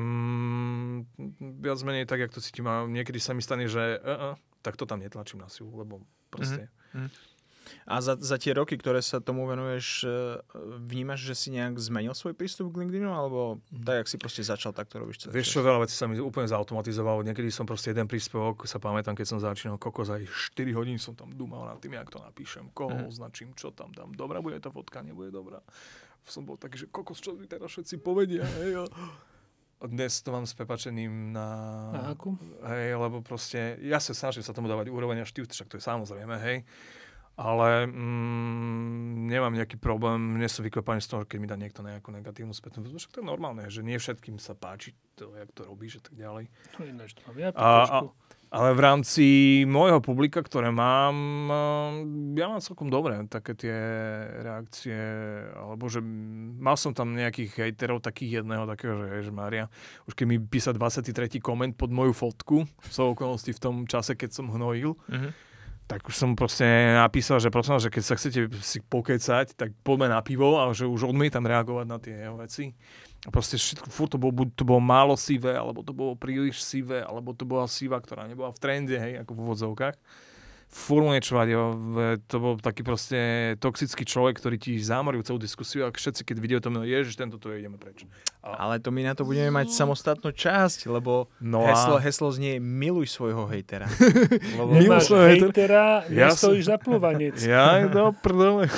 viac menej tak, jak to cítim. A niekedy sa mi stane, že tak to tam netlačím na silu, lebo proste... A za tie roky, ktoré sa tomu venuješ, vnímaš, že si nejak zmenil svoj prístup k LinkedInu, alebo tak, jak si proste začal, tak to robíš? Vieš čo, veľa vecí sa mi úplne zautomatizovalo. Niekedy som proste jeden príspevok, sa pamätám, keď som začínal kokos, aj 4 hodín som tam dúmal nad tým, jak to napíšem, koho označím, čo tam dám. Dobrá bude tá fotka, nebude dobrá. Som bol taký, že kokos, čo mi teraz všetci povedia, hej. A dnes to mám s prepačením na... Háku? Hej, lebo proste, ja sa snažím sa tomu dávať úroveň až však to je samozrejme, hej. Ale nemám nejaký problém, nie som vyklepaný z toho, keď mi dá niekto nejakú negatívnu spätnú väzbu. Však to je normálne, že nie všetkým sa páči to, jak to robíš a tak ďalej. No ináč to mám ja trošku. Ale v rámci môjho publika, ktoré mám, ja mám celkom dobré také tie reakcie, alebo že mal som tam nejakých hejterov, takých jedného, takého, že Ježišmária, už keď mi písa 23. koment pod moju fotku, so okolností v tom čase, keď som hnojil, tak už som proste napísal, že prosím, že keď sa chcete si pokecať, tak poďme na pivo a že už odmietam reagovať na tie jeho veci. A proste všetko, furt to bolo, buď to bolo málo sivé, alebo to bolo príliš sivé, alebo to bola siva, ktorá nebola v trende, hej, ako v úvodzovkách. Furt mu niečo vadilo. To bol taký proste toxický človek, ktorý ti zamoril celú diskusiu a všetci, keď vidia to, ježiš, tento tu ideme preč. Ale to my na to budeme mať samostatnú časť, lebo heslo znie miluj svojho hejtera. Lebo nemáš hejtera, nestojíš za plúvanec. Ja, no, prdele.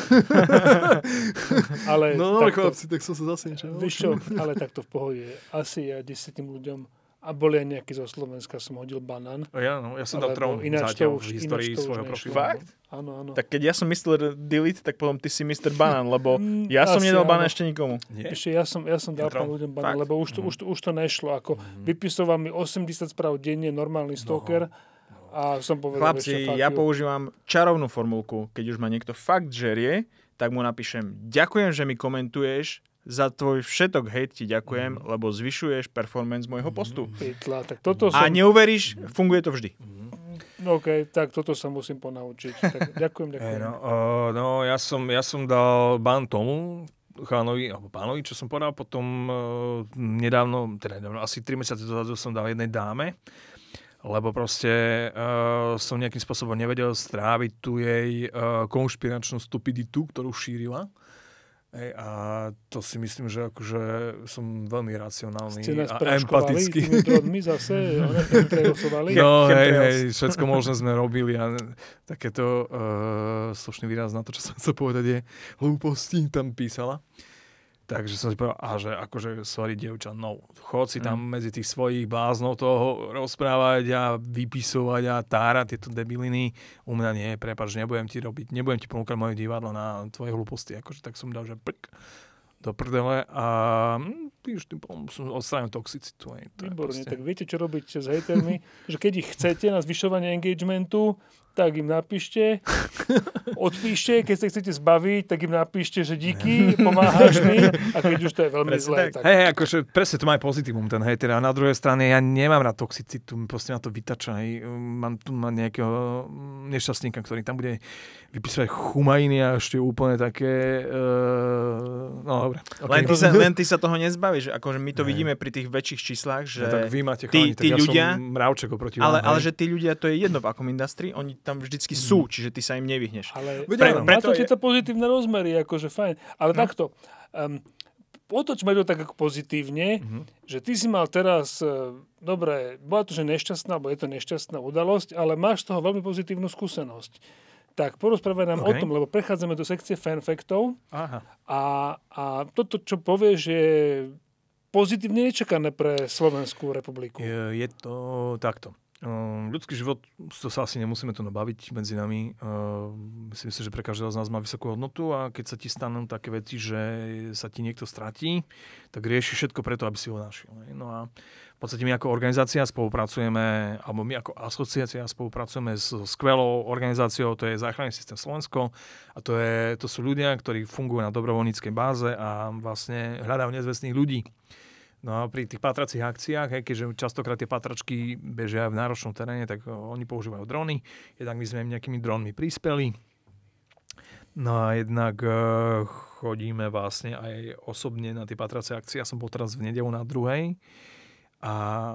Ale no, chlapci, tak som sa zase niečo. Víš čo, ale takto v pohode. Asi ja 10 ľuďom, a boli aj nejaký zo Slovenska, som hodil banán. Ja som dal trón zatiaľ v histórii svojho profilu. Fakt? Áno. Tak keď ja som myslel delete, tak potom ty si Mr. Banán, lebo ja som nedal banán ešte nikomu. Ešte ja som dal pán ľuďom banán, lebo už to nešlo. Ako vypisoval mi 80 správ denne, normálny stalker. A som povedal, chlapci, ja používam čarovnú formulku. Keď už ma niekto fakt žerie, tak mu napíšem, ďakujem, že mi komentuješ, za tvoj všetok hejt ti ďakujem, lebo zvyšuješ performance môjho postu. Pytla, tak toto A neuveríš, funguje to vždy. OK, tak toto sa musím ponaučiť. Tak ďakujem. Ja som dal ban tomu chánovi, alebo pánovi, čo som povedal, potom nedávno, asi 3 mesiace dozadu som dal jednej dáme, lebo proste som nejakým spôsobom nevedel stráviť tú jej konšpiračnú stupiditu, ktorú šírila. A to si myslím, že akože som veľmi racionálny a empatický. Ste nás preočkovali zase? No, hej, všetko možné sme robili a takéto slušný výraz na to, čo som chcel povedať, je hlúposti tam písala. Takže som si povedal, že akože, sorry, dievča, no, chod si tam medzi tých svojich bláznov toho rozprávať a vypisovať a tárať tieto debiliny. U mňa nie, prepáč, nebudem ti ponúkať moje divadlo na tvoje hlúposti. Akože tak som dal, že do prdele a tým som odstránil toxicitu. Výborne, tak viete, čo robiť s hejtermi? Že keď ich chcete na zvyšovanie engagementu, tak im napíšte, odpíšte, keď sa chcete zbaviť, tak im napíšte, že díky, pomáhaš mi, a keď už to je veľmi zlé. Tak... Hej, akože presne to má aj pozitívum, ten hejter. A na druhej strane ja nemám rád toxicitu, proste na to vytača. Mám tu nejakého nešťastníka, ktorý tam bude vypísať chumajiny a ešte úplne také... No, dobre. Okay. Len ty sa toho nezbavíš. Akože my to vidíme pri tých väčších číslach, že no, tak vy máte chalani, tí ľudia... Ja som mravček oproti vám. Ale že tí ľudia, to je jedno v akom industrii, oni tam vždycky sú, čiže ty sa im nevyhneš. Ale má to tieto pozitívne rozmery, akože fajn. Ale takto, otočme to tak ako pozitívne, že ty si mal teraz, dobre, bola to, že nešťastná, alebo je to nešťastná udalosť, ale máš z toho veľmi pozitívnu skúsenosť. Tak porozprávaj nám o tom, lebo prechádzame do sekcie fanfaktov. Aha. A toto, čo povieš, je pozitívne nečakané pre Slovenskú republiku. Je to takto. Ľudský život, to sa asi nemusíme to nabaviť medzi nami. Myslím si, že pre každého z nás má vysokú hodnotu a keď sa ti stanú také veci, že sa ti niekto stratí, tak rieši všetko preto, aby si ho našiel. No a v podstate my ako organizácia spolupracujeme, alebo my ako asociácia spolupracujeme s skvelou organizáciou, to je Záchranný systém Slovensko a to sú ľudia, ktorí fungujú na dobrovoľníckej báze a vlastne hľadajú nezvestných ľudí. No a pri tých pátracích akciách, keďže častokrát tie pátračky bežia v náročnom teréne, tak oni používajú drony. Jednak my sme im nejakými dronmi prispeli. No a jednak chodíme vlastne aj osobne na tie pátracie akcie. Ja som bol teraz v nedeľu na 2. A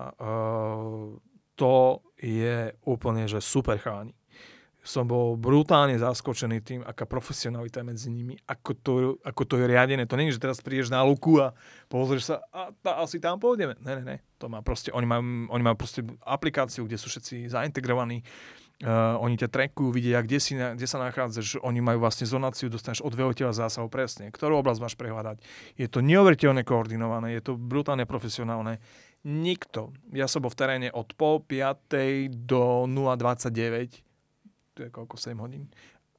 to je úplne, že super chalani. Som bol brutálne zaskočený tým, aká profesionalita je medzi nimi, ako to je riadené. To nie je, že teraz prídeš na luku a pozrieš sa a asi tam pôjdeme. Ne. To má proste, oni majú proste aplikáciu, kde sú všetci zaintegrovaní. Oni ťa trackujú, vidia, kde sa nachádzaš. Oni majú vlastne zonáciu, dostaneš od veľiteľa zásahov presne. Ktorú oblasť máš prehľadať. Je to neuveriteľne koordinované, je to brutálne profesionálne. Nikto. Ja som bol v teréne od 4:30 do 0:29. To je koľko, 7 hodín.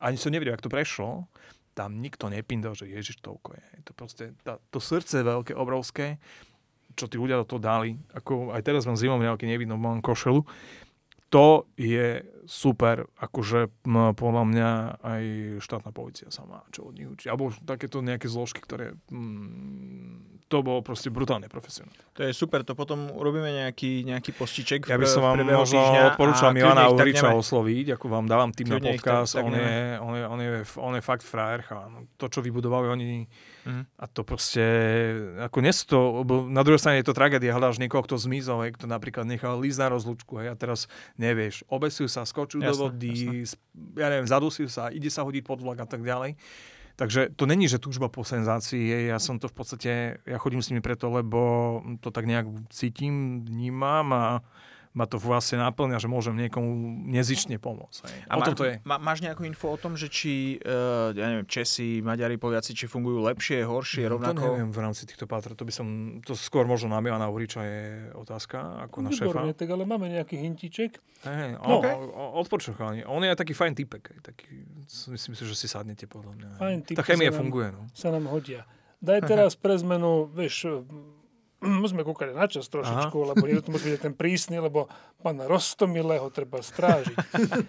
ani som nevedel, jak to prešlo, tam nikto nepindal, že Ježiš, toľko je. To proste, to srdce je veľké, obrovské, čo tí ľudia do toho dali. Ako aj teraz mám zimom nejaký nevidno, mám košelu. To je super, akože podľa mňa aj štátna polícia sa má čo od nich učiť. Alebo takéto nejaké zložky, ktoré to bolo proste brutálne profesionálne. To je super, to potom urobíme nejaký postiček. Ja by som vám možno odporúčal Milana Uhriča osloviť, ako vám dávam tým na podcast. On je fakt frajer. To, čo vybudovali oni, a to proste, ako nie sú to, na druhej strane je to tragédia, hľadáš niekoho, kto zmizol, kto napríklad nechal lísť na rozlúčku, a teraz nevieš, obesujú sa, skočujú do vody, ja neviem, zadusujú sa, ide sa hodiť pod vlak a tak ďalej. Takže to není, že túžba po senzácii. Ja som to v podstate, ja chodím s nimi preto, lebo to tak nejak cítim, vnímam a ma to vlastne náplňa, že môžem niekomu nezične pomôcť. A to je. Máš nejakú info o tom, že či ja neviem, Česi, Maďari, Poliaci, či fungujú lepšie, horšie, rovnako? To neviem v rámci týchto pátrov. To skôr možno na Milana Uhriča je otázka, ako na šéfa. Výborne, tak ale máme nejaký hintiček. Odporúčam. On je taký fajn typek. Myslím si, že si sadnete podľa mňa. Fajn typ, tá chémia funguje. Sa nám hodia. Daj teraz pre zmenu, vieš, musíme kúkať na čas trošičku, lebo nie to musí byť ten prísny, lebo pána Rostomilého treba strážiť.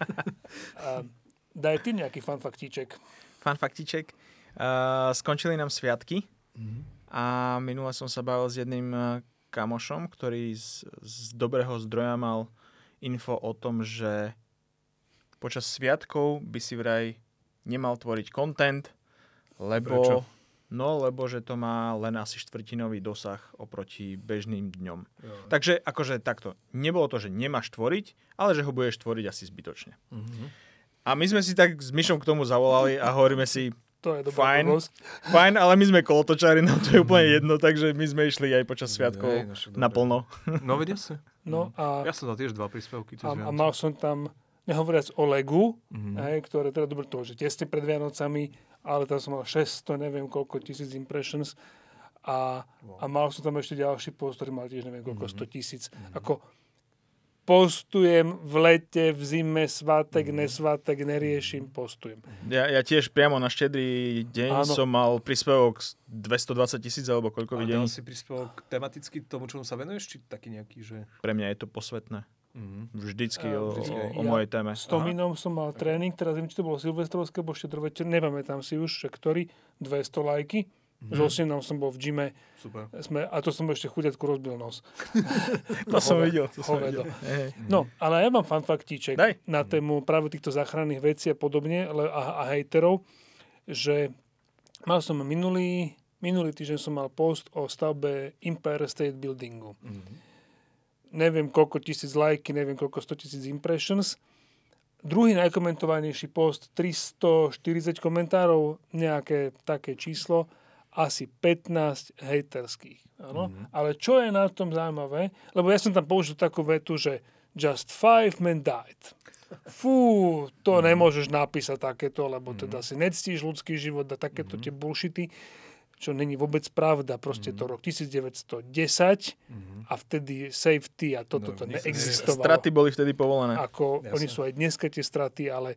Daj ty nejaký fanfaktíček. Fanfaktíček. Skončili nám sviatky a minule som sa bavil s jedným kamošom, ktorý z dobrého zdroja mal info o tom, že počas sviatkov by si vraj nemal tvoriť content, lebo... Prečo? No, lebo že to má len asi štvrtinový dosah oproti bežným dňom. Jo. Takže akože takto. Nebolo to, že nemáš tvoriť, ale že ho budeš tvoriť asi zbytočne. A my sme si tak s Mišom k tomu zavolali a hovoríme si, to je fajn, ale my sme kolotočári, nám to je úplne jedno, takže my sme išli aj počas sviatkov naplno. No vedia sa. No, a ja som dal tiež 2 príspevky. A mal som tam, nehovoriac o Legu, ktoré teda dobre to, že tesne pred Vianocami, ale tam som mal 600, neviem koľko tisíc impressions a mal som tam ešte ďalší post, ktorý mal tiež neviem koľko 100 000. Ako postujem v lete, v zime, svátek, nesvátek, neriešim, postujem. Ja tiež priamo na štedrý deň som mal príspevok 220 000 alebo koľko videní. A dal si príspevok tematicky tomu, čomu sa venuješ, či taký nejaký, že... Pre mňa je to posvetné. Vždycky o mojej téme. S Tominom som mal tréning, teraz neviem, či to bolo silvestrovské, alebo štedrovečer, nepamätám si už, ktorý, 200 lajky. S 8 som bol v gyme. Super. A to som ešte chudiatku rozbil nos. To som videl. No, ale ja mám fanfaktíček na tému práve týchto záchranných vecí a podobne a hejterov, že mal som minulý týždeň som mal post o stavbe Empire State Buildingu. Neviem koľko tisíc lajky, neviem koľko 100 000 impressions. Druhý najkomentovanejší post, 340 komentárov, nejaké také číslo, asi 15 hejterských. Ale čo je na tom zaujímavé? Lebo ja som tam použil takú vetu, že just 5 men died. Fú, to nemôžeš napísať takéto, lebo teda si nectíš ľudský život a takéto tie bullshity, čo není vôbec pravda. Proste to rok 1910 a vtedy safety a toto neexistovalo. Straty boli vtedy povolené. Oni sú aj dneska tie straty, ale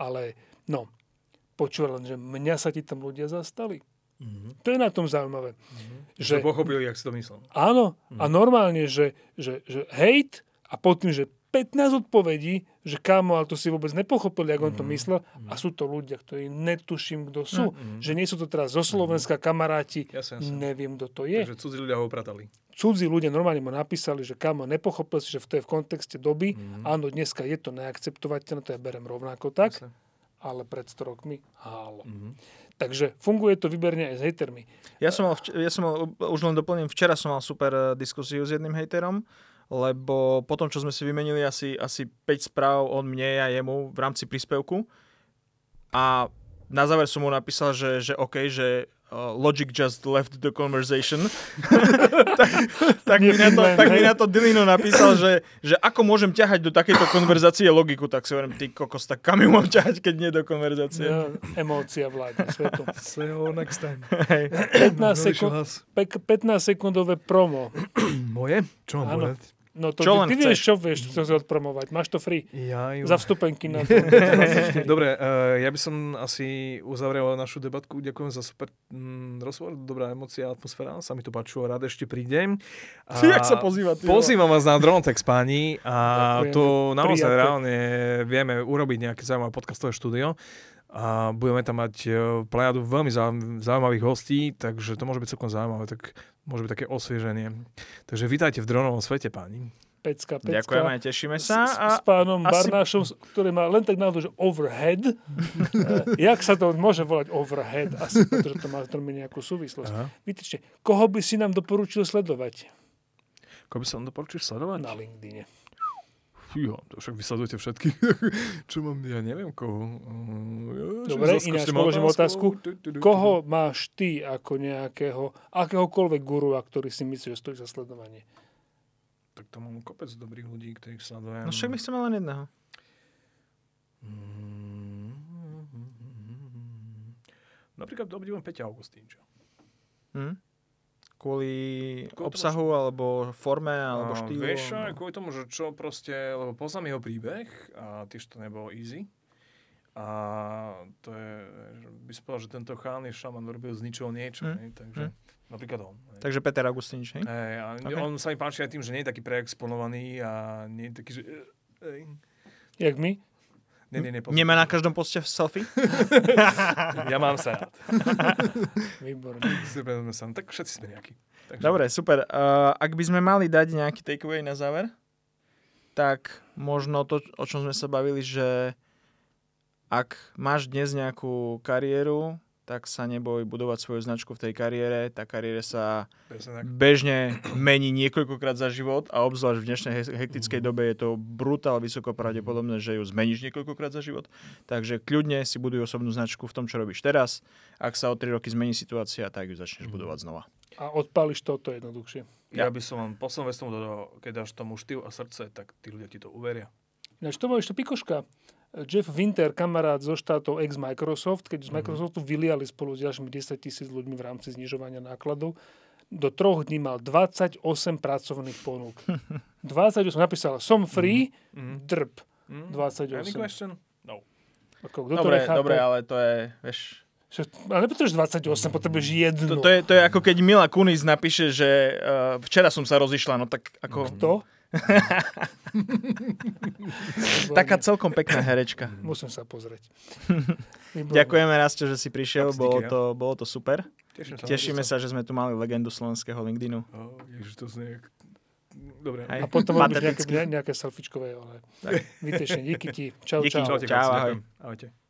počúval len, že mňa sa ti tam ľudia zastali. To je na tom zaujímavé. Že pochopili, jak si to myslel. Áno, a normálne, že hejt a potom, že 15 odpovedí, že kámo, ale to si vôbec nepochopil, jak on to myslel. A sú to ľudia, ktorí netuším, kto sú. Že nie sú to teraz zo Slovenska kamaráti, neviem, kto to je. Takže cudzí ľudia ho upratali. Cudzí ľudia normálne mu napísali, že kámo, nepochopil si, že to je v kontexte doby. Áno, dneska je to neakceptovateľné, to ja berem rovnako tak, ale pred 100 rokmi hálo. Takže funguje to výberne aj s hejtermi. Ja som mal, už len doplním, včera som mal super diskusiu s jedným hejterom, lebo potom, čo sme si vymenili asi 5 správ od mne a jemu v rámci príspevku a na záver som mu napísal, že OK, že Logic just left the conversation. tak mi na to Dilino napísal, že ako môžem ťahať do takejto konverzácie logiku, tak si hovorím, ty kokos, tak kam ju mám ťahať, keď nie do konverzácie? Ja, emócia vládne svetu. See you next time. 15 sekundové promo. Moje? Čo mám povedať? No to Čo len ty chceš. vieš, čo si odpromovať. Máš to free. Jaj. Za vstupenky na to. Dobre, ja by som asi uzavrel našu debatku. Ďakujem za super rozhovor, dobrá emócia, atmosféra, sa mi to páčilo, rád ešte prídem. Jak sa pozýva? Pozývam vás na Dronetex, páni, a Ďakujeme, to naozaj prijaté. reálne vieme urobiť nejaké zaujímavé podcastové štúdio a budeme tam mať plejadu veľmi zaujímavých hostí, takže to môže byť celkom zaujímavé, tak môže byť také osvieženie. Takže vítajte v dronovom svete, páni. Pecka. Ďakujeme, tešíme sa. S pánom asi- Barnášom, ktorý má len tak náhodou, že overhead. Jak sa to môže volať overhead? Asi pretože to má nejakú súvislosť. Aha. Vytýčte, koho by si nám doporučil sledovať Koho by som doporučil sledovať? na LinkedIne? Fíha, to však vysledujete všetkých. Čo mám, ja neviem koho. Dobre, ináč položím otázku. Koho máš ty ako akéhokoľvek gurua, ktorý si myslíš, že stojí za sledovanie? Tak to mám kopec dobrých ľudí, ktorých sledujem. No však my chceme len jedného. Napríklad obdivujem Peťa Augustínča. Kvôli Kvôli obsahu, alebo forme, alebo štýlu. Vieš, aj kvôli tomu, že čo proste, lebo poznám jeho príbeh a tiež to nebolo easy. A to je, by som povedal, že tento chán je šaman, robil z ničoho niečo. Takže napríklad on. Takže Peter Agustínič, hej? Okay. On sa mi páči aj tým, že nie je taký preexponovaný a nie je taký, že... Jak my? Nie, Nemá na každom poste selfie? Ja mám sa rád. Výborné. Tak všetci sme nejakí. Takže... Dobre, super. Ak by sme mali dať nejaký takeaway na záver, tak možno to, o čom sme sa bavili, že ak máš dnes nejakú kariéru, tak sa neboj budovať svoju značku v tej kariére. Tá kariéra sa bežne mení niekoľkokrát za život a obzvlášť v dnešnej hektickej dobe je to brutál vysoko pravdepodobné, že ju zmeníš niekoľkokrát za život. Takže kľudne si buduj osobnú značku v tom, čo robíš teraz. Ak sa o 3 roky zmení situácia, tak ju začneš budovať znova. A odpáliš to jednoduchšie. Ja by som vám poslednú vec tomu dodal, keď dáš tomu štýl a srdce, tak tí ľudia ti to uveria. Ináč to bol ešte pikoška. Jeff Winter, kamarát zo štátov ex-Microsoft, keď z Microsoftu vyliali spolu s ďalšími 10 000 ľuďmi v rámci znižovania nákladov, do 3 dní mal 28 pracovných ponúk. 28, napísal, som free, drp. 28. Any question? No. Ako, kto to nechápe? Dobre, ale to je, vieš... Ale nepotrebuješ 28, potrebuješ jednu. To je ako keď Mila Kunis napíše, že včera som sa rozišla, no tak ako... Kto? Taká celkom pekná herečka. Musím sa pozrieť. Ďakujeme, Rasto, že si prišiel, bolo to super. Tešíme sa, že sme tu mali legendu slovenského LinkedInu. Ježiš, to znie... Dobre. A potom robíš nejaké selfiečkové, ale vytešenie. Díky ti. Čau, Díky, čau. čau, ahoj. Ahojte.